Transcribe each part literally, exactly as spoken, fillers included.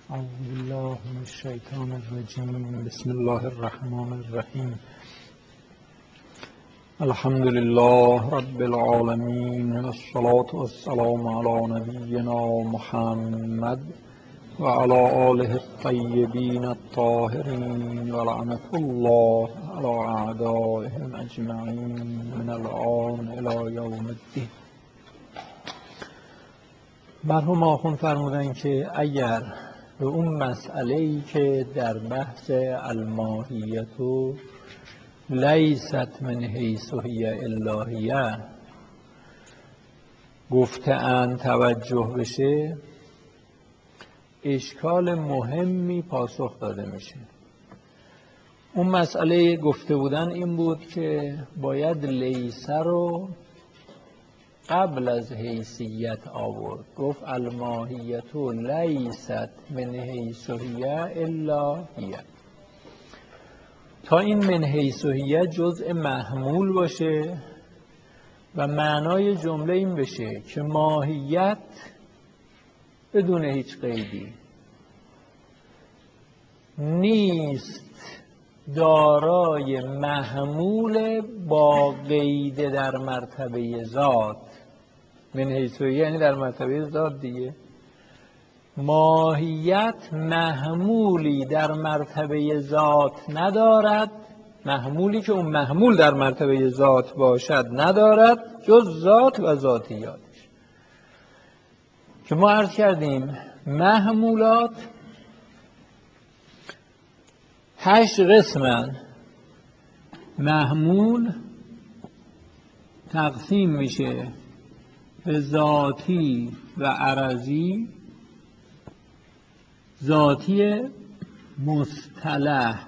اعوذ بالله من الشیطان الرجیم. بسم الله الرحمن الرحیم. الحمد لله رب العالمین، والصلاة والسلام علی نبینا محمد و علی آله الطیبین الطاهرین و لعنة الله علی اعدائهم اجمعین من الآن الی یوم الدین. مرحوم آخوند فرمودن که اگر به اون مسئله‌ای که در بحث الماهیت لیست من حیث هی الا هی گفته اند توجه بشه، اشکال مهمی پاسخ داده میشه. اون مسئله گفته بودن این بود که باید لیسه رو قبل از حیثیت آورد. گفت الماهیت لیست من حیث هی الا هی، تا این من حیث هی جزء محمول باشه و معنای جمله این بشه که ماهیت بدون هیچ قیدی نیست دارای محمول با قید در مرتبه ذات. من حیث هی یعنی در مرتبه ذات دیگه. ماهیت محمولی در مرتبه ذات ندارد، محمولی که اون محمول در مرتبه ذات باشد ندارد جز ذات و ذاتیاتش، که ما عرض کردیم محمولات هشت قسمن. محمول تقسیم میشه به ذاتی و عرضی. ذاتی مصطلح،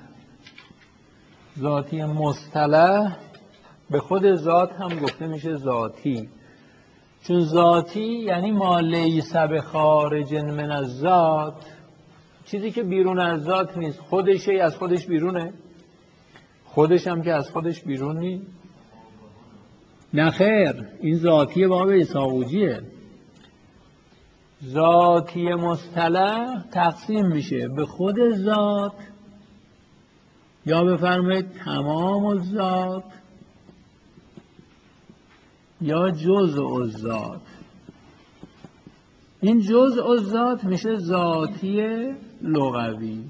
ذاتی مصطلح به خود ذات هم گفته میشه ذاتی، چون ذاتی یعنی ما لیس بخارج من الذات، چیزی که بیرون از ذات نیست. خودشه از خودش بیرونه؟ خودش هم که از خودش بیرون نیست. نه خیر، این ذاتی باب ایساقوجیه. ذاتی مصطلح تقسیم میشه به خود ذات، یا بفرمایید تمام الذات، یا جزء الذات. این جزء الذات میشه ذاتی لغوی.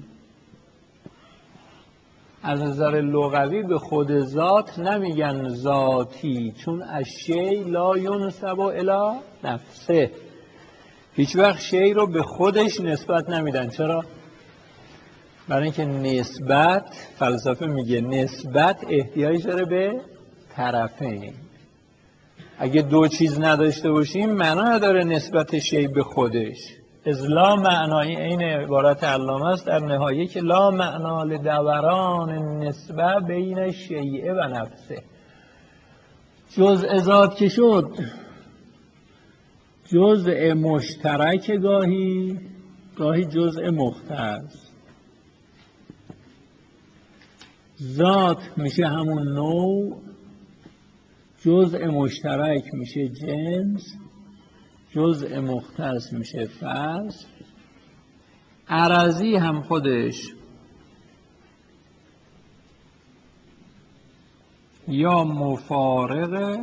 از نظر لغوی به خود ذات نمیگن ذاتی، چون الشیء لا ینسب الی نفسه. هیچ وقت شیء رو به خودش نسبت نمیدن. چرا؟ برای اینکه نسبت، فلسفه میگه نسبت احتیاج داره به طرفین. اگه دو چیز نداشته باشیم معنا نداره نسبت شیء به خودش. از لا معنایی، این عبارت علامه است در نهایه، که لا معنا لدوران نسبه بین الشیء و نفسه. جزء ذات که شد جزء مشترک، گاهی گاهی جزء مختص. ذات میشه همون نوع، جزء مشترک میشه جنس، جزء مختص میشه فصل. عرضی هم خودش یا مفارقه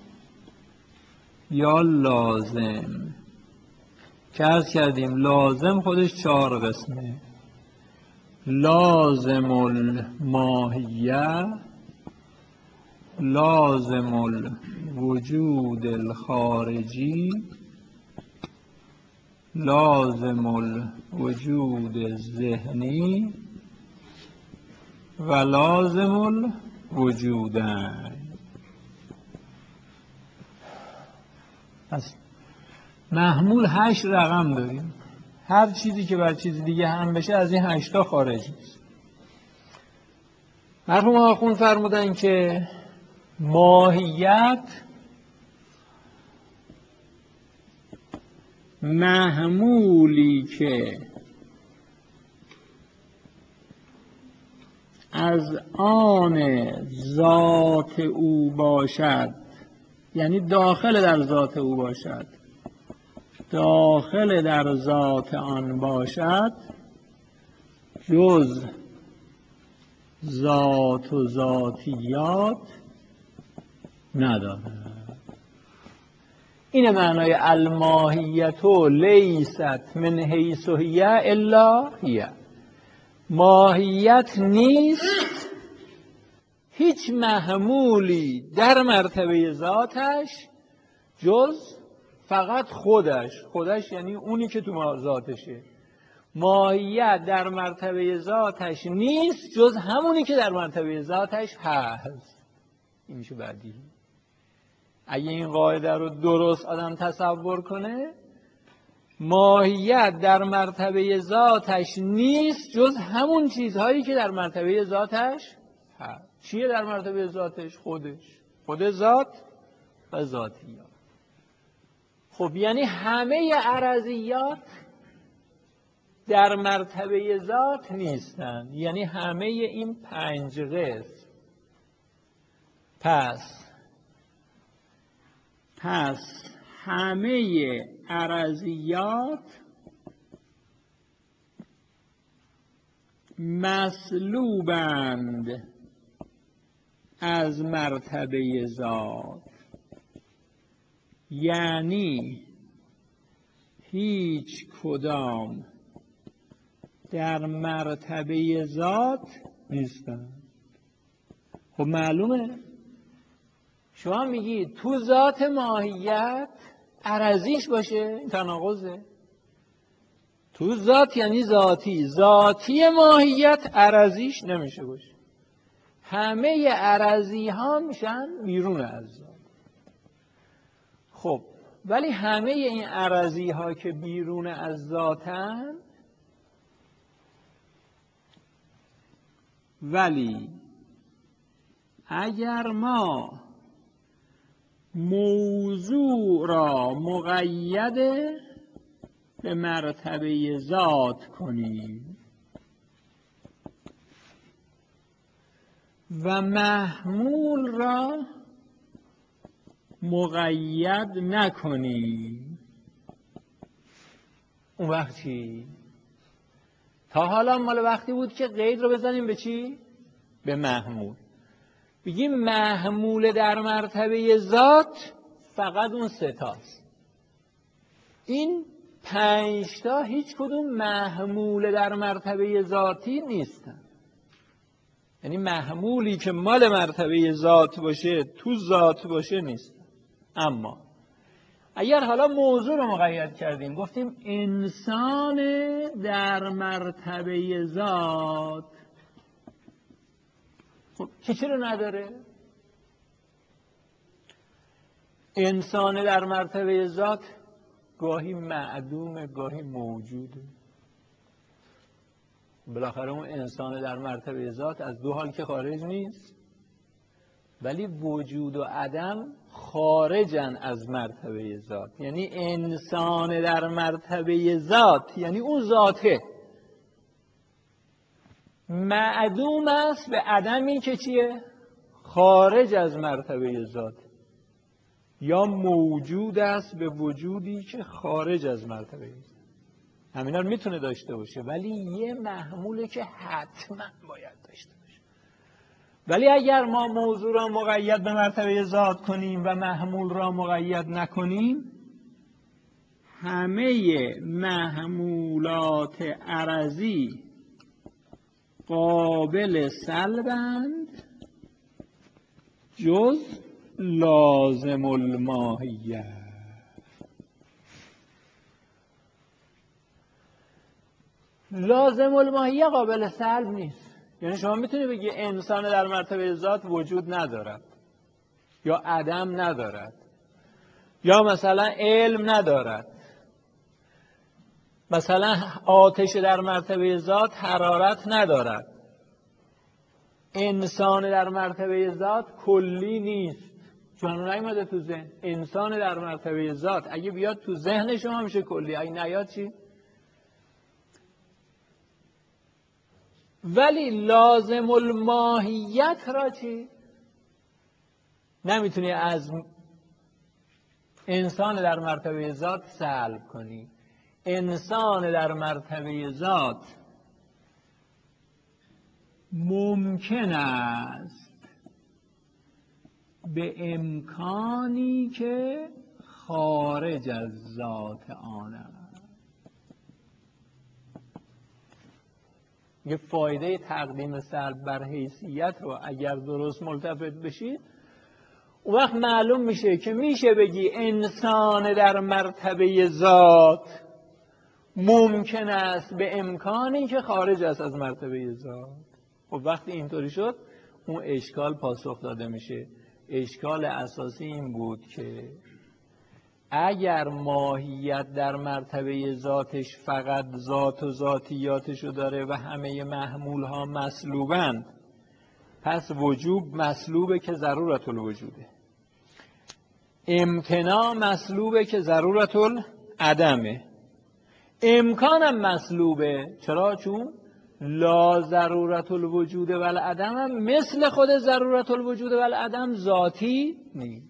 یا لازم، که عرض کردیم لازم خودش چهار قسمه: لازم الماهیه، لازم الوجود الخارجی، لازم الوجود الذهنی و لازم الوجودین. پس محمول هشت رقم داریم. هر چیزی که بر چیز دیگه هم بشه از این هشتا خارج نیست. مرحوم آخوند فرمودن که ماهیت محمولی که از آن ذات او باشد، یعنی داخل در ذات او باشد، داخل در ذات آن باشد، جز ذات و ذاتیات ندارد. این معنای الماهیت لیست من حیث هی الا هی. ماهیت نیست هیچ محمولی در مرتبه ذاتش جز فقط خودش. خودش یعنی اونی که تو ذاتشه. ماهیت در مرتبه ذاتش نیست جز همونی که در مرتبه ذاتش هست. این میشه بعدی. اگه این قاعده رو درست آدم تصور کنه، ماهیت در مرتبه ذاتش نیست جز همون چیزهایی که در مرتبه ذاتش هست. چیه در مرتبه ذاتش؟ خودش. خود ذات و ذاتیات. خب یعنی همه عرضیات در مرتبه ذات نیستن، یعنی همه این پنج قسم. پس پس همه عرضیات مسلوبند از مرتبه ذات، یعنی هیچ کدام در مرتبه ذات نیستند. خب معلومه شما میگی تو ذات ماهیت عرضیش باشه، این تناقضه. تو ذات یعنی ذاتی، ذاتی ماهیت عرضیش نمیشه باشه. همه عرضی ها میشن بیرون از ذات. خب ولی همه این عرضی ها که بیرون از ذاتن، ولی اگر ما موضوع را مقید به مرتبه ذات کنیم و محمول را مقید نکنیم، اون وقت چی؟ تا حالا مال وقتی بود که قید رو بزنیم به چی؟ به محمول. بگیم محمول در مرتبه ذات فقط اون سه تاست. این پنج تا هیچ کدوم محمول در مرتبه ذاتی نیستن. یعنی محمولی که مال مرتبه ذات باشه، تو ذات باشه نیست. اما اگر حالا موضوع رو مقید کردیم، گفتیم انسان در مرتبه ذات، خب چه چرا نداره؟ انسان در مرتبه ذات گاهی معدومه، گاهی موجوده. بالاخره اون انسان در مرتبه ذات از دو حال که خارج نیست، ولی وجود و عدم خارجن از مرتبه ذات. یعنی انسان در مرتبه ذات یعنی اون ذاته معدوم است به عدمی که چیه؟ خارج از مرتبه ذات، یا موجود است به وجودی که خارج از مرتبه ذات. همینا رو میتونه داشته باشه، ولی یه محموله که حتما باید داشته باشه. ولی اگر ما موضوع را مقید به مرتبه ذات کنیم و محمول را مقید نکنیم، همه محمولات عرضی قابل سلبند جز لازم الماهیت. لازم الماهیت قابل سلب نیست. یعنی شما میتونی بگی انسان در مرتبه ذات وجود ندارد، یا عدم ندارد، یا مثلا علم ندارد. مثلا آتش در مرتبه ذات حرارت ندارد. انسان در مرتبه ذات کلی نیست. چون نیومده تو ذهن. انسان در مرتبه ذات اگه بیاد تو ذهن شما میشه کلی، اگه نیاد چی؟ ولی لازم الماهیت را چی؟ نمیتونی از انسان در مرتبه ذات سلب کنی. انسان در مرتبه ذات ممکن است به امکانی که خارج از ذات آن است. یه فایده تقدیم سلب بر حیثیت رو اگر درست ملتفت بشید، اون وقت معلوم میشه که میشه بگی انسان در مرتبه ذات ممکن است به امکانی که خارج است از مرتبه ذات. خب وقتی اینطوری شد اون اشکال پاسخ داده میشه. اشکال اساسی این بود که اگر ماهیت در مرتبه ذاتش فقط ذات و ذاتیاتشو داره و همه محمول ها مسلوبند، پس وجوب مسلوبه که ضرورت الوجوده، امتناع مسلوبه که ضرورت العدمه، امکانم مسلوبه. چرا؟ چون لا ضرورت الوجود و العدم هم مثل خود ضرورت الوجود و العدم ذاتی نیست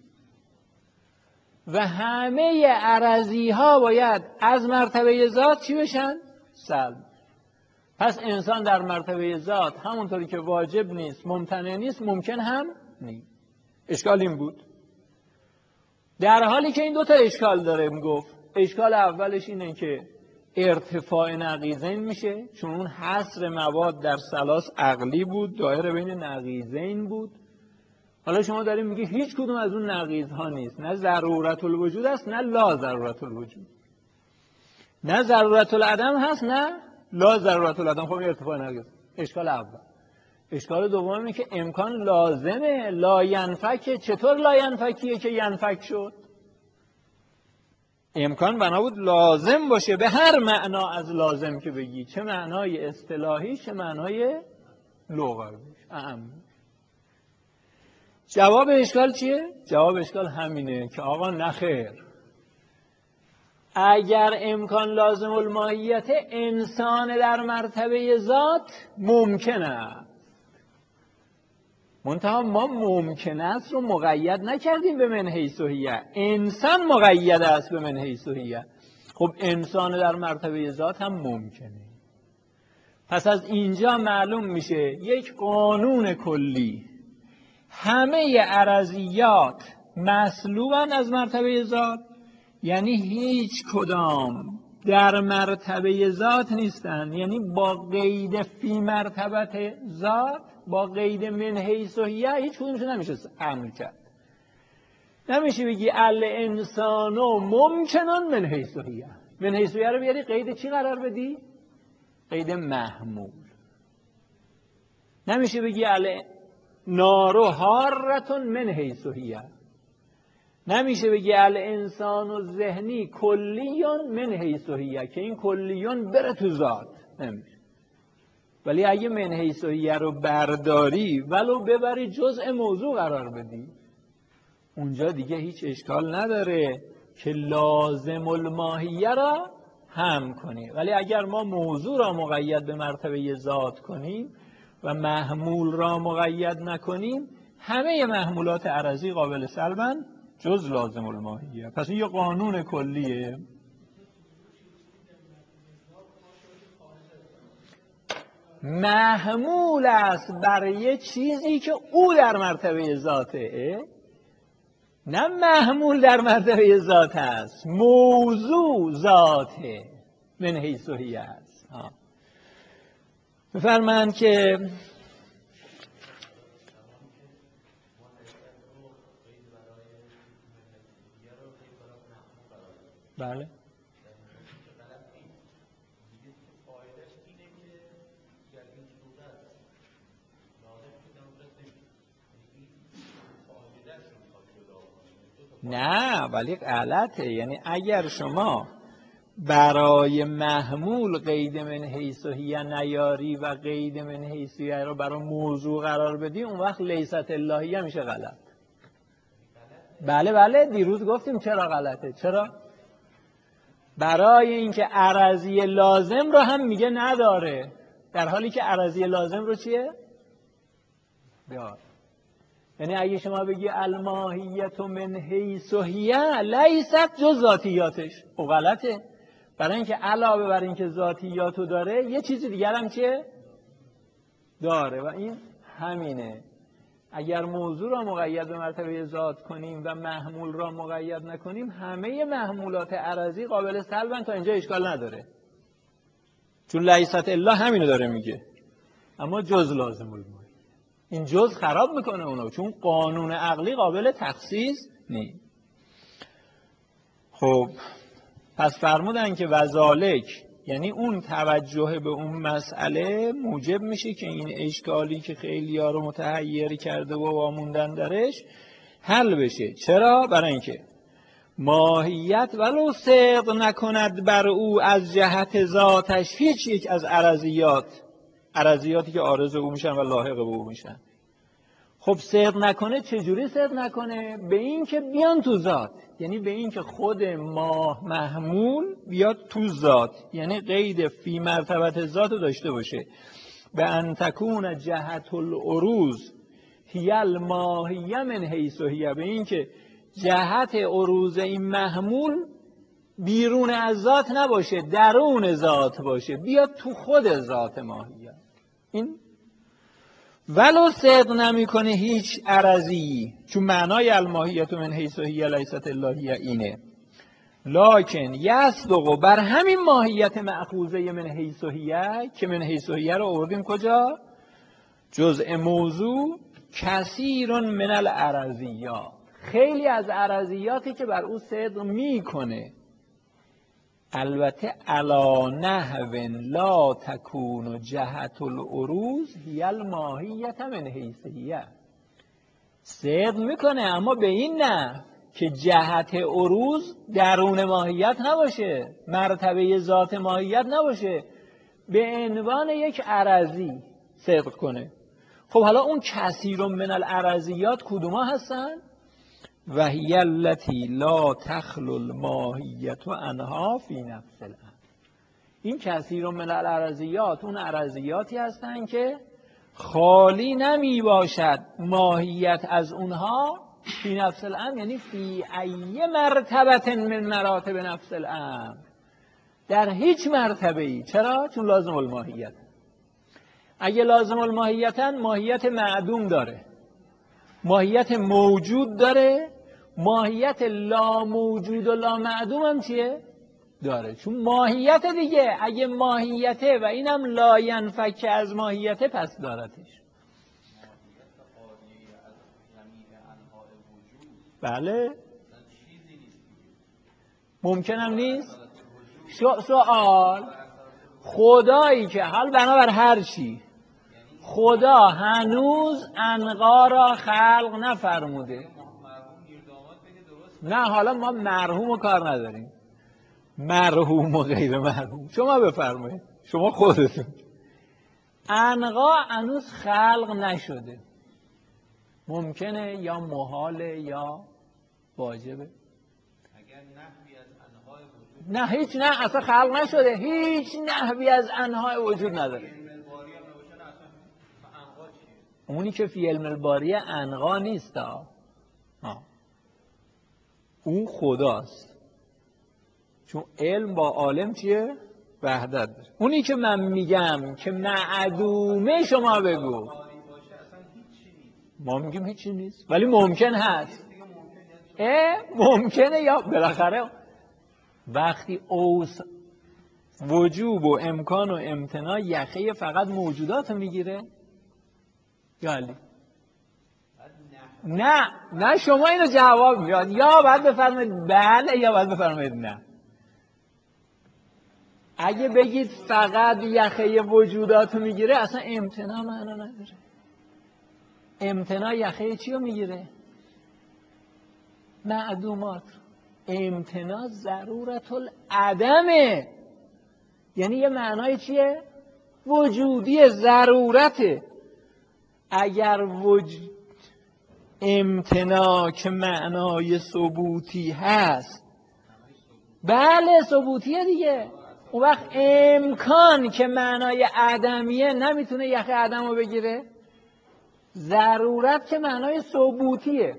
و همه عرضی ها باید از مرتبه ذات چی بشن؟ سلب. پس انسان در مرتبه ذات همونطوری که واجب نیست، ممتنع نیست، ممکن هم نیست. اشکال این بود. در حالی که این دوتا اشکال داره میگفت. اشکال اولش اینه که ارتفاع نقیضین میشه، چون اون حصر مواد در ثلاث عقلی بود، دایره بین نقیضین بود. حالا شما داریم میگی هیچ کدوم از اون نقیض ها نیست، نه ضرورت الوجود است نه لا ضرورت الوجود، نه ضرورت العدم هست نه لا ضرورت العدم. خب ارتفاع نقیض. اشکال اول. اشکال دوم اینه که امکان لازمه، لا ینفکه. چطور لا ینفکیه که ینفک شد؟ امکان بنا بود لازم باشه به هر معنا از لازم که بگی، چه معنای اصطلاحی چه معنای لغوی. اهم جواب اشکال چیه؟ جواب اشکال همینه که آقا نخیر. اگر امکان لازم الماهیت، انسان در مرتبه ذات ممکن است. منتها ما ممکن است رو مقید نکردیم به من حیث و هیه. انسان مقید است به من حیث و هیه. خب انسان در مرتبه ذات هم ممکنه. پس از اینجا معلوم میشه یک قانون کلی، همه عرضیات مسلوبن از مرتبه ذات، یعنی هیچ کدام در مرتبه ذات نیستن، یعنی با قید فی مرتبت ذات، با قید من حیث و هیه هیچ کدومش نمیشه عمل کرد. نمیشه بگی الانسانو ممکنن من حیث و هیه. من حیث و هیه رو بیاری قید چی قرار بدی؟ قید محمول. نمیشه بگی النارو حارتون من حیث و هیه. نمیشه بگی الانسان و ذهنی کلیون من حیث و هیه که این کلیون بره تو ذات. نمیشه. ولی اگه من حیث و هیه رو برداری ولو ببری جزء موضوع قرار بدی، اونجا دیگه هیچ اشکال نداره که لازم الماهیه را هم کنی. ولی اگر ما موضوع را مقید به مرتبه ذات کنیم و محمول را مقید نکنیم، همه محمولات عرضی قابل سلبن جز لازم الماهیه. پس این یه قانون کلیه. محمول است بر یه چیزی که او در مرتبه ذاته، نه محمول در مرتبه ذات است. موضوع ذاته، من حیث و هیه است. بفرمایند که بله نه، ولی غلطه. یعنی اگر شما برای محمول قید من حیث و هیه نیاری و قید من حیث و هیه رو برای موضوع قرار بدی، اون وقت لیست اللهیه میشه غلط. بله بله دیروز گفتیم چرا غلطه. چرا؟ برای اینکه عرضی لازم رو هم میگه نداره، در حالی که عرضی لازم رو چیه؟ داره. یعنی اگه شما بگی الماهیت من حیث و هیه لیست جز ذاتیاتش، او غلطه. برای اینکه علاوه بر اینکه ذاتیاتو داره یه چیزی دیگر هم چیه؟ داره و این همینه. اگر موضوع را مقید به مرتبه ذات کنیم و محمول را مقید نکنیم، همه محمولات عرضی قابل سلبن، تا اینجا اشکال نداره، چون لیست الا همینو داره میگه. اما جز لازم الماهیت، این جز خراب میکنه اونو، چون قانون عقلی قابل تخصیص نیست. خب پس فرمودن که وذالک، یعنی اون توجه به اون مسئله موجب میشه که این اشکالی که خیلی ها رو متحیر کرده و واموندن درش حل بشه. چرا؟ برای اینکه ماهیت ولو صدق نکند بر او از جهت ذاتش هیچ یک از عرضیات، عرضیاتی که عارض او میشن و لاحق به او میشن. خب صدق نکنه، چجوری صدق نکنه؟ به این که بیان تو ذات، یعنی به این که خود ماه محمول بیاد تو ذات، یعنی قید فی مرتبت ذات رو داشته باشه. به ان تکون جهت العروض هی الماهیه من حیث هی، به این که جهت عروض این محمول بیرون از ذات نباشه، درون ذات باشه، بیاد تو خود ذات ماهیه. این ولو صدق نمیکنه هیچ عرضی، چون معنای الماهیت من حیث هی لیست الا هی اینه. لکن یصدق، بر همین ماهیت مأخوذه من حیث هی که من حیث هی رو آوردیم کجا؟ جزء موضوع، کثیر من العرضیات، خیلی از عرضیاتی که بر او صدق میکنه، البته علا نحو لا تکون جهت العروض هی الماهیت من حیث هی، صدق میکنه اما به این نه که جهت عروض درون ماهیت نباشه، مرتبه ذات ماهیت نباشه، به عنوان یک عرضی صدق کنه. خب حالا اون کثیر من العرضیات کدوما هستن؟ و هی التی لا تخلو الماهیت عنها فی نفس الامر. این کثیر من العرضیات اون عرضیاتی هستن که خالی نمی باشد ماهیت از اونها فی نفس الامر، یعنی فی ای مرتبه من مراتب نفس الامر، در هیچ مرتبه ای. چرا؟ چون لازم الماهیت. اگه لازم الماهیتن، ماهیت معدوم داره، ماهیت موجود داره، ماهیت لا موجود و لا معدوم هم چیه؟ داره. چون ماهیت دیگه، اگه ماهیته و اینم لا ینفک از ماهیته، پس دارتش. بله ممکنم نیست. سوال خدایی که حال بنابر هر چی، خدا هنوز عنقا را خلق نفرموده. نه حالا ما مرحوم و کار نداریم، مرحوم و غیر مرحوم شما بفرمایید، شما خودتون. عنقا هنوز خلق نشده، ممکنه یا محاله یا واجبه. نه هیچ، نه اصلا خلق نشده، هیچ نحوی از انواع وجود نداره. اونی که فی علم الباری عنقا نیست ها، اون خداست، چون علم با عالم چیه؟ وحدت داره. اونی که من میگم که معدومه، شما بگو. ما میگیم هیچی نیست ولی ممکن هست. اه ممکنه، یا بالاخره وقتی اوس وجوب و امکان و امتناع یخه فقط موجودات میگیره یا علی؟ نه نه شما اینو جواب میاد، یا باید بفرمایید بله یا باید بفرمایید نه. اگه بگید فقط یخه وجودات رو میگیره، اصلا امتناع معنا نداره. امتناع یخه چی رو میگیره؟ معدومات. امتناع ضرورت العدمه، یعنی یه معنای چیه؟ وجودی، ضرورته. اگر وجود امتناع که معنای ثبوتی هست، بله ثبوتیه دیگه، اون وقت امکان که معنای عدمیه نمیتونه یخه عدم رو بگیره. ضرورت که معنای ثبوتیه،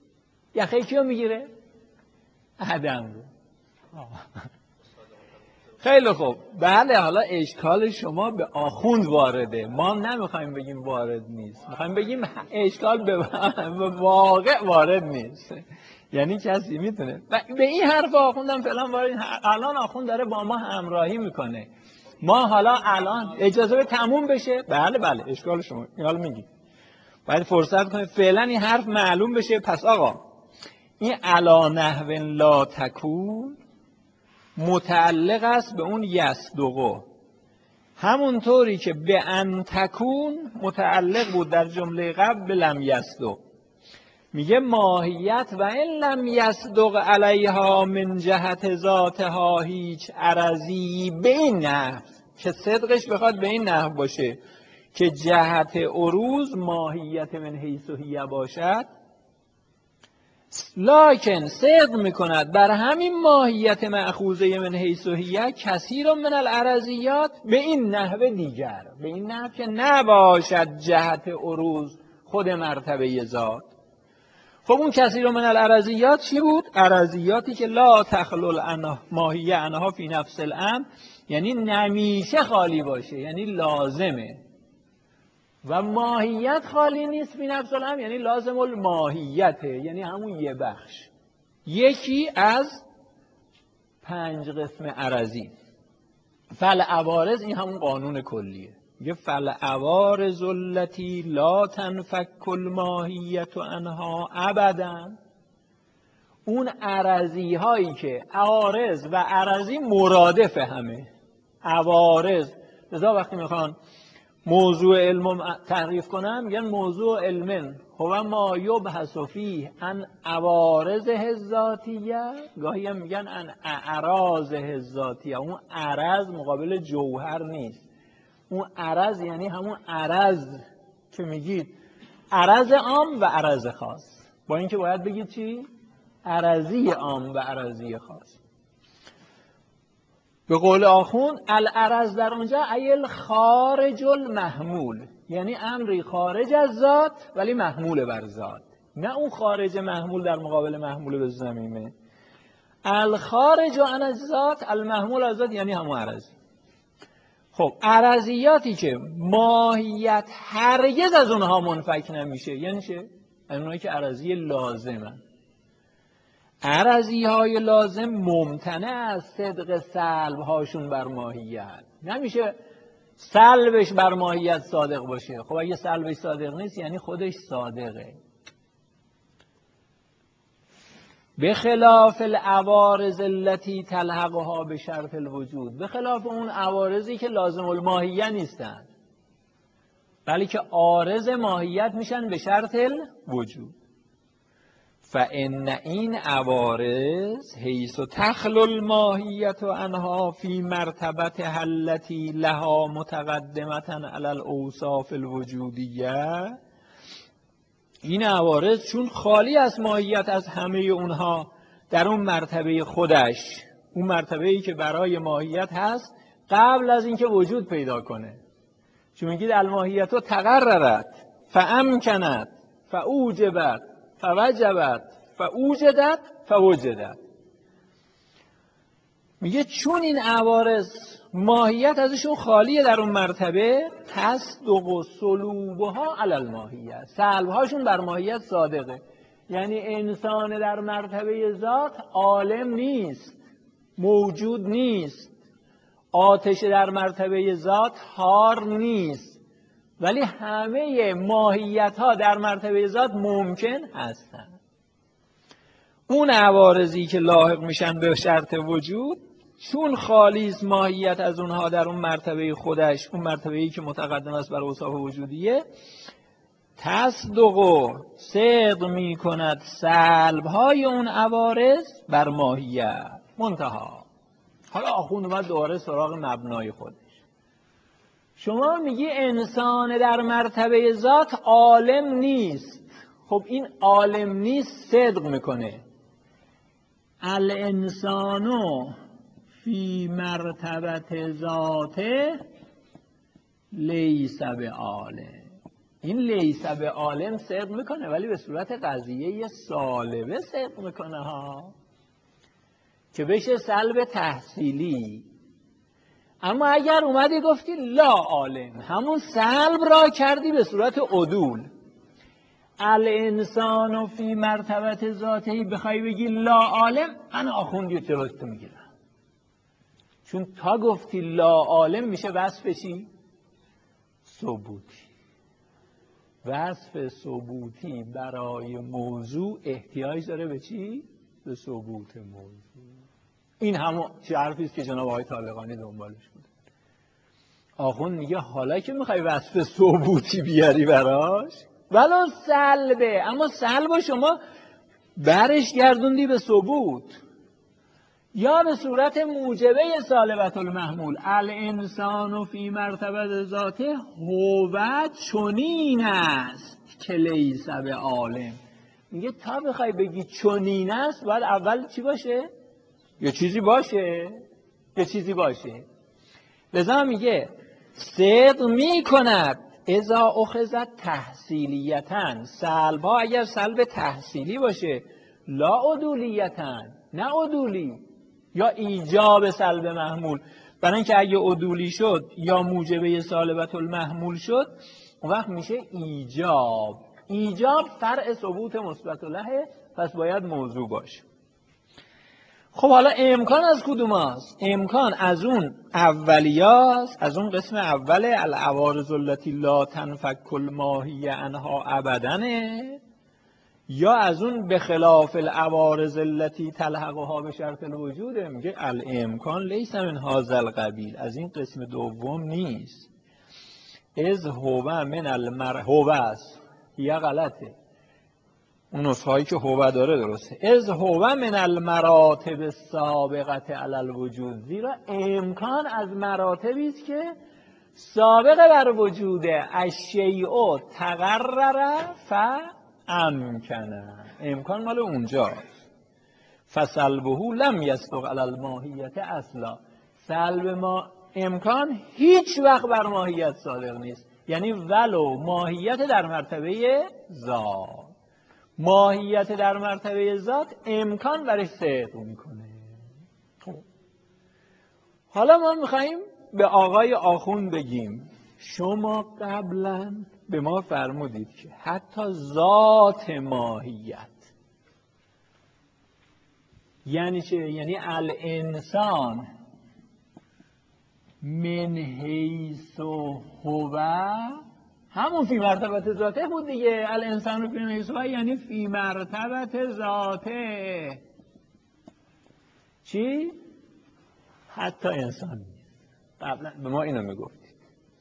یخه چی رو میگیره؟ عدم رو. خیلی خوب. بله، حالا اشکال شما به آخوند وارده، ما نمیخوایم بگیم وارد نیست، میخوایم بگیم اشکال به واقع وارد نیست. یعنی کسی میتونه به این حرف آخوندم فلان وارد، الان آخوند داره با ما همراهی میکنه، ما حالا الان اجازه به تموم بشه. بله بله اشکال شما حالا میگی باید فرصت کنید فعلا این حرف معلوم بشه. پس آقا این علی نحو لا تکون متعلق است به اون یصدقه، همونطوری که به ان تکون متعلق بود در جمله قبل به لم یصدق. میگه ماهیت و این لم یصدق علیها من جهت ذاتها هیچ عرضی به این نحو، که صدقش بخواد به این نحو باشه که جهت عروض ماهیت من حیث و هیه باشد، لکن صدق میکند بر همین ماهیت مأخوذه من حیث و هیه کثیر من العرضیات به این نحو دیگر، به این نحو که نباشد جهت عروض خود مرتبه ذات. خب اون کثیر من العرضیات چی بود؟ عرضیاتی که لا تخلل ماهیه انها فی نفس الامر، یعنی نمیشه خالی باشه، یعنی لازمه. و ماهیت خالی نیست فی نفس الامر، یعنی لازم الماهیته، یعنی همون یه بخش، یکی از پنج قسم عرضی. فالعوارض این همون قانون کلیه، میگه فالعوارض التي لا تنفك الماهیت عنها ابدا، اون عرضی هایی که عارض و عرضی مرادف همه. عوارض لذا وقتی میخوان موضوع علم تعریف کنن میگن موضوع علم هو ما یبحث فیه عن عوارضه الذاتیه، گاهی هم میگن عن اعراضه الذاتیه. اون عرض مقابل جوهر نیست، اون عرض یعنی همون عرض که میگید عرض عام و عرض خاص، با اینکه باید بگید چی؟ عرضی عام و عرضی خاص. به قول آخوند العرض در اونجا ایل خارج المحمول، یعنی امری خارج از ذات ولی محمول بر ذات، نه اون خارج محمول در مقابل محمول به زمینه. الخارج عن الذات المحمول از ذات یعنی همون عرضی. خب عرضیاتی که ماهیت هرگز از اونها منفک نمیشه یعنی چه؟ اونایی که عرضی لازمن. عرضی های لازم ممتنع از صدق سلب هاشون بر ماهیت، نمیشه سلبش بر ماهیت صادق باشه. خب اگه سلبش صادق نیست یعنی خودش صادقه. به خلاف العوارض التي تلحقها به شرط الوجود، به خلاف اون عوارضی که لازم الماهیه نیستن بلکه عارض ماهیت میشن به شرط الوجود. فان این عوارض حیث تخل الماهیت عنها فی مرتبت التي لها متقدمة علی الاوصاف الوجودیه، این عوارض چون خالی از ماهیت از همه اونها در اون مرتبه خودش، اون مرتبه‌ای که برای ماهیت هست قبل از اینکه وجود پیدا کنه، چون میگید الماهیت تقررت فامکنت فاوجبت فوجبت فاوجدت فوجدت، میگه چون این عوارض ماهیت ازشون خالیه در اون مرتبه، تصدق و سلوبها علی الماهیت، سلبهاشون بر ماهیت صادقه. یعنی انسان در مرتبه ذات عالم نیست، موجود نیست. آتش در مرتبه ذات حار نیست، ولی همه ماهیت ها در مرتبه ذات ممکن هستند. اون عوارضی که لاحق میشن به شرط وجود چون خالیز ماهیت از اونها در اون مرتبه خودش، اون مرتبه‌ای که متقدم است بر اوصاف وجودیه، تصدق و صدق می کند سلب‌های اون عوارض بر ماهیت. منتها حالا آخوند اومد دوباره سراغ مبنای خودش. شما میگی انسان در مرتبه ذات عالم نیست. خب این عالم نیست صدق میکنه. الانسانو فی مرتبه ذاته لیس به عالم. این لیس به عالم صدق میکنه ولی به صورت قضیه سالبه صدق میکنه ها، که بشه سلب تحصیلی. اما اگر اومدی گفتی لا عالم، همون سلب را کردی به صورت عدول. الانسان فی مرتبت ذاتی بخوای بگی لا عالم، من آخوندی جلوتو میگیرم. چون تا گفتی لا عالم میشه وصف چی؟ ثبوتی. وصف ثبوتی برای موضوع احتیاج داره به چی؟ به ثبوت موضوع. این همون چه حرفیست که جناب آقای طالقانی دنبالش بود. آخوند میگه حالا که میخوای وصف ثبوتی بیاری براش، ولو سلبه، اما سلب شما برش گردوندی به ثبوت، یا به صورت موجبه سالبت المحمول. الانسان فی مرتبه ذاته هو چنین است که لیس به عالم. میگه تا بخوای بگی چنین است باید اول چی باشه؟ یه چیزی باشه، یه چیزی باشه. لذا میگه صدق میکند اذا اخذت تحصیلیتن، سلب ها اگر سلب تحصیلی باشه، لا عدولیتن، نه عدولی، یا ایجاب سلب محمول. برای اینکه اگه عدولی شد یا موجبه سالبت المحمول شد، اون وقت میشه ایجاب. ایجاب فرع ثبوت مثبت له، پس باید موضوع باشه. خب حالا امکان از کدوم است؟ امکان از اون اولیاست، از اون قسم اول العوارض التي لا تنفك الماهیه عنها ابدنه، یا از اون به خلاف العوارض التي تلحقها به شرط الوجوده. میگه الامکان لیس من هذا القبیل، از این قسم دوم نیست. از هو من المر هو است، یا غلطه، اون نسخه هایی که هو داره درسته. از هو من المراتب السابقه علی الوجود، زیرا امکان از مراتبی است که سابقه بر وجوده. الشیء تقرر فامکنه، امکان مال اونجاست. فسلبه لم یصدق علی الماهیت اصلا، سلب ما امکان هیچ وقت بر ماهیت صادق نیست. یعنی ولو ماهیت در مرتبه ذات، ماهیت در مرتبه ذات امکان برش صدق میکنه. خب حالا ما میخواییم به آقای آخوند بگیم شما قبلا به ما فرمودید که حتی ذات ماهیت یعنی چه؟ یعنی الانسان من حیث هو، همون فی مرتبت ذاته بود دیگه. الانسان فی حیث هو یعنی فی مرتبت ذاته. چی؟ حتی انسان نیست. قبلا به ما اینو میگفتید.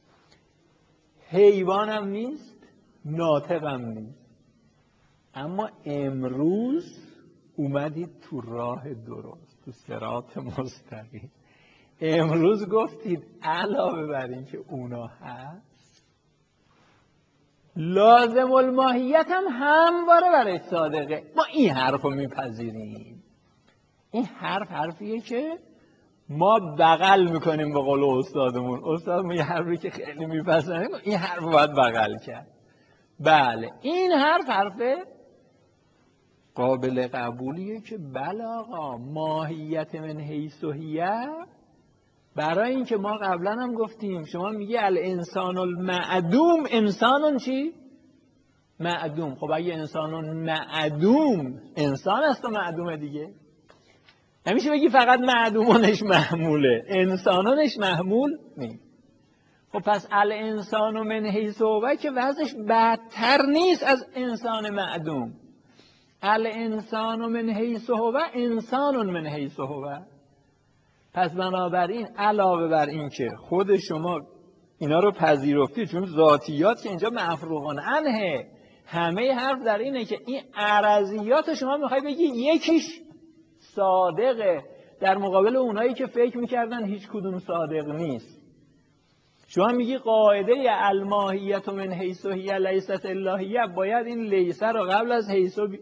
حیوان هم نیست، ناطق هم نیست. اما امروز اومدید تو راه درست، تو صراط مستقیم. امروز گفتید علاوه بر این که اونا هست، لازم الماهیت هم همواره برای صادقه. ما این حرف رو میپذیریم. این حرف حرفیه که ما بغل میکنیم به قول استادمون. استادمون یه حرفی که خیلی میپسندیم، این حرف رو باید بغل کرد. بله این حرف حرفه قابل قبولیه که بله آقا ماهیت من حیث هیه. برای اینکه ما قبلا هم گفتیم شما میگی الانسان المعدوم، انسانون چی؟ معدوم. خب اگه انسانون معدوم، انسان است و معدومه دیگه. نمیشه بگی فقط معدومانش محموله، انسانانش محمول نیست. خب پس الانسان من حیث هو که وضعش بدتر نیست از انسان معدوم. الانسان من حیث هو انسان من حیث هو. پس بنابراین علاوه بر این که خود شما اینا رو پذیرفتید، چون ذاتیات که اینجا مفروغان عنه، همه حرف در اینه که این عرضیات شما میخوای بگی یکیش صادقه در مقابل اونایی که فکر میکردن هیچ کدوم صادق نیست. شما میگی قاعده الماهیت من حیث هی لیست الهیه، باید این لیسه رو قبل از حیث بی...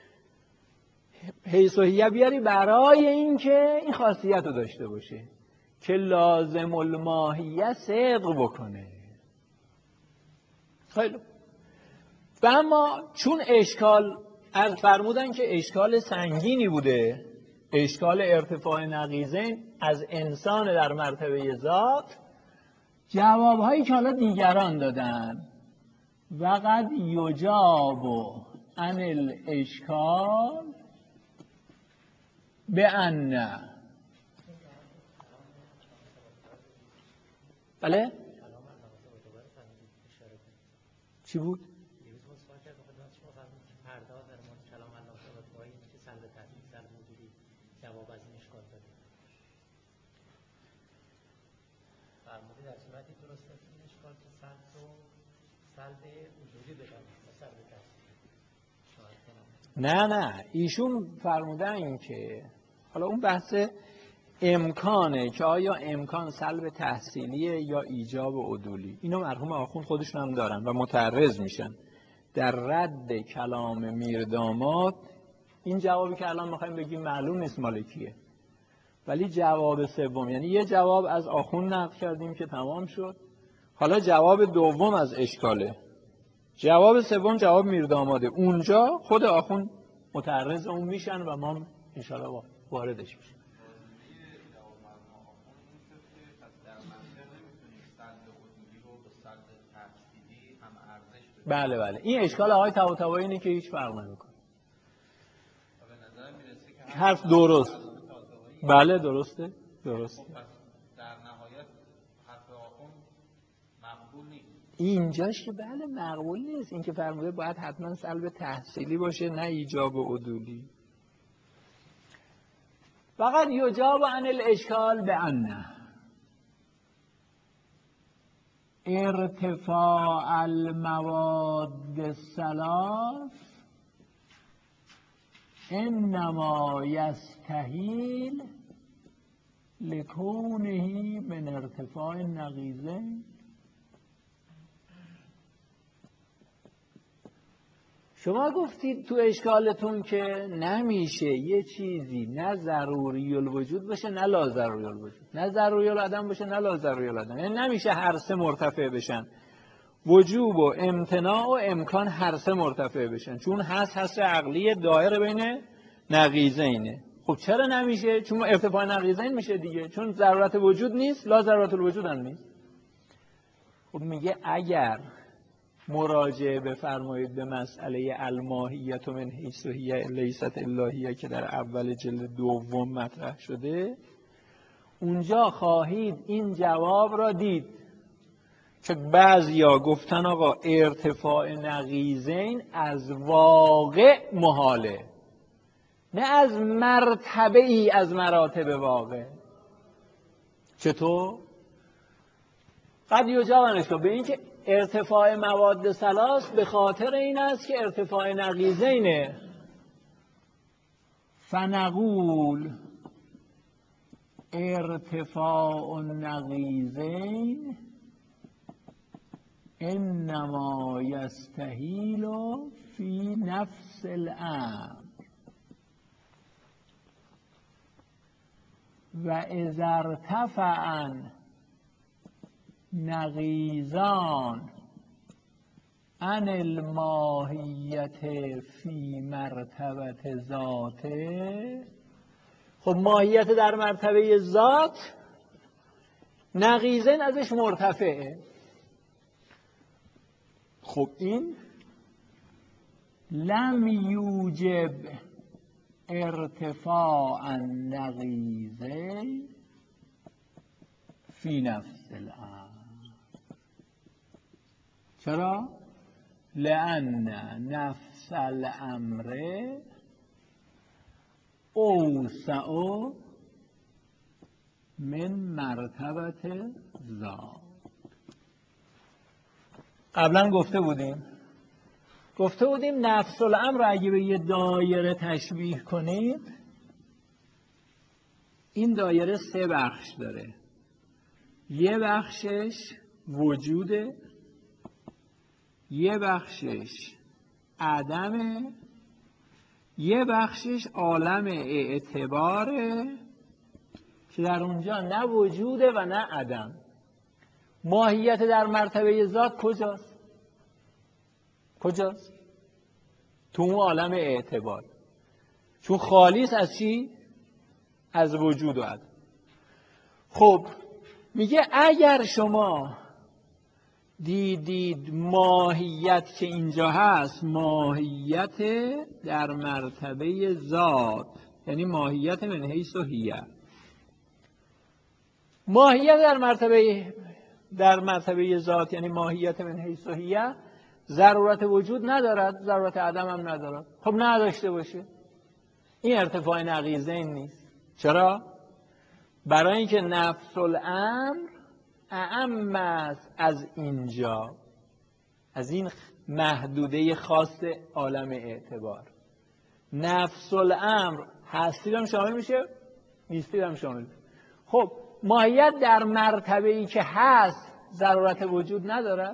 حیث هی بیاری برای اینکه این خاصیت رو داشته باشه که لازم الماهیه صدق بکنه. خیلی و اما چون اشکال از فرمودن که اشکال سنگینی بوده، اشکال ارتفاع نقیضین از انسان در مرتبه ذات، جوابهایی که حالا دیگران دادن و قد یجاب عن الاشکال به ان. بله چی بود؟ جواب از این اشکال داده فرمودی در صورتی درست است این اشکال که سلب رو سلب وجودی بدانیم و سلب تحصیلی. نه نه ایشون فرمودن که حالا اون بحث امکانه که آیا امکان سلب تحصیلیه یا ایجاب عدولی، اینو مرحوم آخوند خودشون هم دارن و متعرض میشن در رد کلام میرداماد. این جوابی که الان میخوایم بگیم معلوم نیست مالکیه، ولی جواب سوم، یعنی یه جواب از آخوند نقل کردیم که تمام شد، حالا جواب دوم از اشکاله، جواب سوم جواب میرداماده. اونجا خود آخوند متعرض اون میشن و ما انشاءالله واردش میشن. بله بله این اشکال آقای طباطبایی اینه که هیچ فرق نمیکنه. حرف درست. بله درسته درسته. در نهایت حرف آخوند مقبول نیست. اینجاش که بله مقبول نیست، این که فرموده باید حتما سلب تحصیلی باشه نه ایجاب عدولی. فقط یجاب عن الاشکال به ان ارتفاع المواد الثلاث انما یستحیل لکونه من ارتفاع نقیضین. شما گفتید تو اشکالتون که نمیشه یه چیزی نه ضروری الوجود باشه نه لا ضروری الوجود، نه ضروری العدم باشه نه لا ضروری العدم، یعنی نمیشه هر سه مرتفع بشن. وجوب و امتناع و امکان هر سه مرتفع بشن، چون هست حصر عقلی دایره بین نقیضینه. خب چرا نمیشه؟ چون ارتفاع نقیضین میشه دیگه، چون ضرورت وجود نیست، لا ضرورت الوجود هم نیست. خب میگه اگر مراجعه بفرمایید به مسئله الماهیت و من حیث هی لیست الهیه که در اول جلد دوم مطرح شده، اونجا خواهید این جواب را دید که بعضیا گفتن آقا ارتفاع نقیضین از واقع محاله، نه از مرتبه ای از مراتب واقع. چطور؟ قد یجاب عن الاشکال به این که ارتفاع مواد ثلاث به خاطر این است که ارتفاع نقیضینه. فنقول ارتفاع النقیضین انما یستحیل فی نفس الامر و اذا ارتفعا نقیضان عن الماهیت فی مرتبه ذاته. خب ماهیت در مرتبه ذات نقیضین ازش مرتفعه. خب این لم یوجب ارتفاع النقیضین فی نفس الامر. چرا؟ لأن نفس الامر اوسع من مرتبه ذات. قبلا گفته بودیم گفته بودیم نفس الامر اگه به یه دایره تشبیه کنید، این دایره سه بخش داره. یه بخشش وجوده، یه بخشش عدمه، یه بخشش عالم اعتباره که در اونجا نه وجوده و نه عدم. ماهیت در مرتبه ذات کجاست؟ کجاست؟ تو اون عالم اعتبار. چون خالیس از چی؟ از وجود و عدم. خب میگه اگر شما دیدید ماهیت که اینجا هست ماهیت در مرتبه ذات، یعنی ماهیت من حیث هیه، ماهیت در مرتبه در مرتبه ذات یعنی ماهیت من حیث هیه ضرورت وجود ندارد، ضرورت عدم هم ندارد. خب نداشته باشه، این ارتفاع نقیضین نیست. چرا؟ برای اینکه نفس الامر اعم است از اینجا، از این محدوده خاص عالم اعتبار. نفس الامر هستی هم شامل میشه، نیستی هم شامل میشه. خب ماهیت در مرتبه‌ای که هست ضرورت وجود ندارد،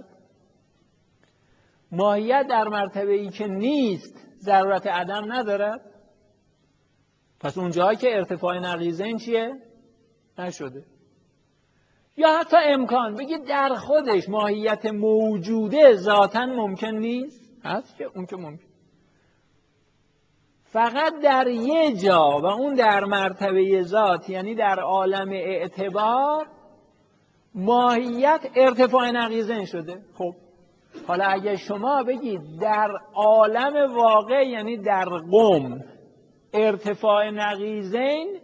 ماهیت در مرتبه‌ای که نیست ضرورت عدم ندارد. پس اونجایی که ارتفاع نقیضین چیه؟ نشده. یا حتی امکان بگید در خودش ماهیت موجوده ذاتاً ممکن نیست، هست که اون که ممکن، فقط در یه جا و اون در مرتبه ذات یعنی در عالم اعتبار ماهیت ارتفاع نقیضین شده. خب حالا اگه شما بگید در عالم واقع یعنی در قم ارتفاع نقیضین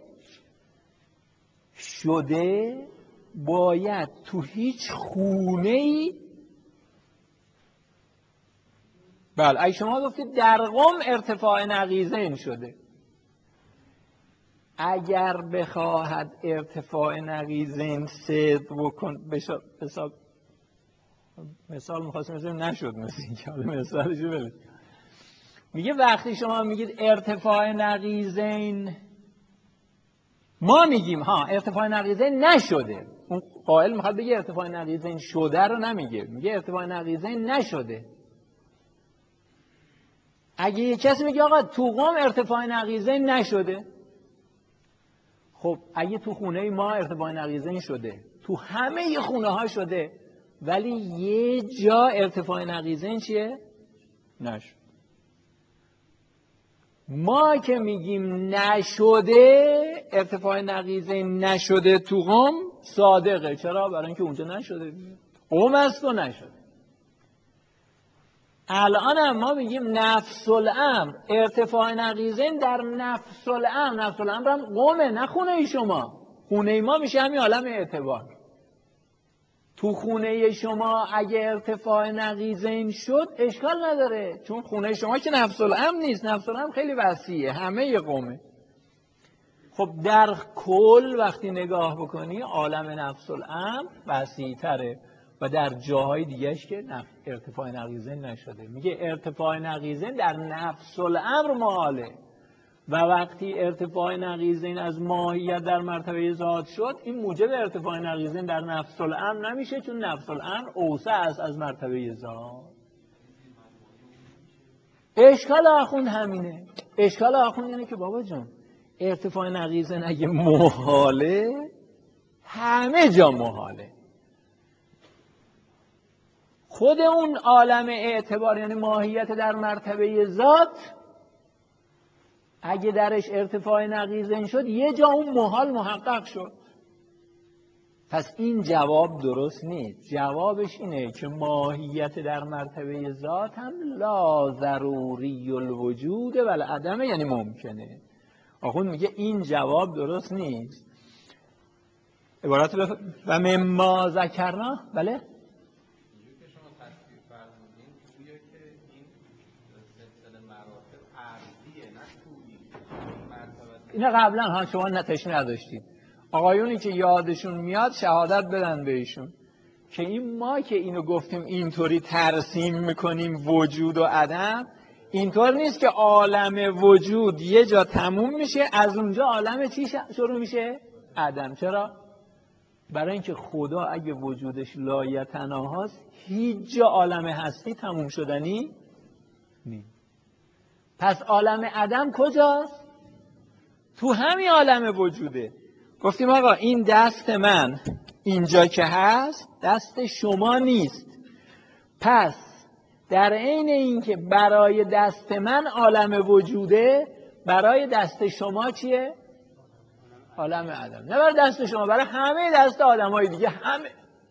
شده، باید تو هیچ خونه‌ای، بله اگه شما گفتید در قم ارتفاع نقیضین شده، اگر بخواهد ارتفاع نقیضین صدق بکن بشا بسا مثال میخواستم بزنیم نشد، مثل این که حالا مثالشو بله. میگه وقتی شما میگید ارتفاع نقیضین، ما میگیم ها ارتفاع نقیضین نشده، اون قائل میخواد بگه ارتفاع نقیضین شده رو نمیگه، میگه ارتفاع نقیضین نشده. اگه یه کسی میگه آقا تو قم ارتفاع نقیضین نشده، خب اگه تو خونه ما ارتفاع نقیضین شده، تو همه خونه ها شده، ولی یه جا ارتفاع نقیضین چیه؟ نشد. ما که میگیم نشده، ارتفاع نقیضین نشده تو قم صادقه. چرا؟ برای اینکه اونجا نشده، قم است و نشده. الان هم ما میگیم نفس الامر ارتفاع نقیضین در نفس الامر، نفس الامر هم قمه نه خونه شما. خونه ما میشه همین عالم اعتبار. تو خونه شما اگه ارتفاع نقیضین شد اشکال نداره، چون خونه شما که نفس الامر نیست، نفس الامر خیلی وسیعه، همه قمه. خب در کل وقتی نگاه بکنی عالم نفس الامر وسیع تره و در جاهای دیگهش که ارتفاع نقیضین نشده. میگه ارتفاع نقیضین در نفس الامر محاله و وقتی ارتفاع نقیضین از ماهیت در مرتبه ذات شد، این موجب ارتفاع نقیضین در نفس الامر نمیشه، چون نفس الامر اوسع است از مرتبه ذات. اشکال آخوند همینه. اشکال آخوند اینه که بابا جان ارتفاع نقیضین اگه محاله، همه جا محاله. خود اون عالم اعتبار یعنی ماهیت در مرتبه ذات اگه درش ارتفاع نقیضین شد، یه جا اون محال محقق شد. پس این جواب درست نیست. جوابش اینه که ماهیت در مرتبه ذات هم لا ضروری الوجود ولی عدمه، یعنی ممکنه. آخوند میگه این جواب درست نیست. عبارت بف... و مما ذکرنا، بله؟ اینا قبلا ها شما نتش نداشتید. آقایونی که یادشون میاد شهادت بدن بهشون که این ما که اینو گفتیم اینطوری ترسیم میکنیم وجود و عدم، اینطور نیست که عالم وجود یه جا تموم میشه از اونجا عالم چی شروع میشه؟ عدم. چرا؟ برای اینکه خدا اگه وجودش لایتناهاست هیچ جا عالم هستی تموم شدنی نیست. پس عالم عدم کجاست؟ تو همین عالم وجوده. گفتیم آقا این دست من اینجا که هست دست شما نیست، پس در عین اینکه برای دست من عالم وجوده، برای دست شما چیه؟ عالم عدم، نه برای دست شما، برای همه دست آدمای دیگه. همه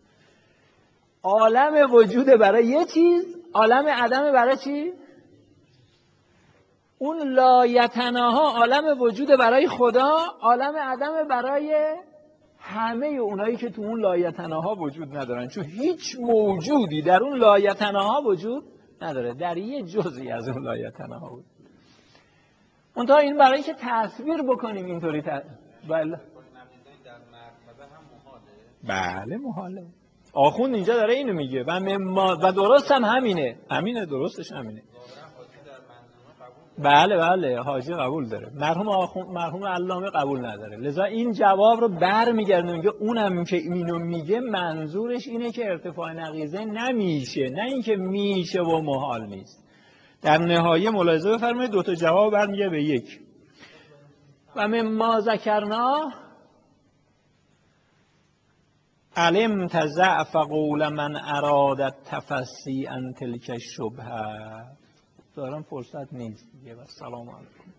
عالم وجود برای یه چیز، عالم عدم برای چی؟ اون لایتناها عالم وجود برای خدا، عالم عدم برای همه اونایی که تو اون لایتناها وجود ندارن، چون هیچ موجودی در اون لایتناها وجود نداره، در یه جزئی از اون لایتناها بود. منتها این برای که تصویر بکنیم اینطوری ت... بله بله محاله. آخوند اینجا داره اینو میگه و مما... و درست هم همینه، همینه، درستش همینه. بله بله حاجی قبول داره، مرحوم آخوند، مرحوم علامه قبول نداره. لذا این جواب رو برمیگرده میگه اونم که اینو میگه منظورش اینه که ارتفاع نقیضه نمیشه، نه اینکه میشه و محال نیست. در نهایه ملاحظه بفرمایید دو تا جواب برمیگرده به یک. و مما ذکرنا علمت ضعف قول من اراد التفصی عن تلک الشبهه. دارم فرصت نیست دیگه. و سلام علیکم.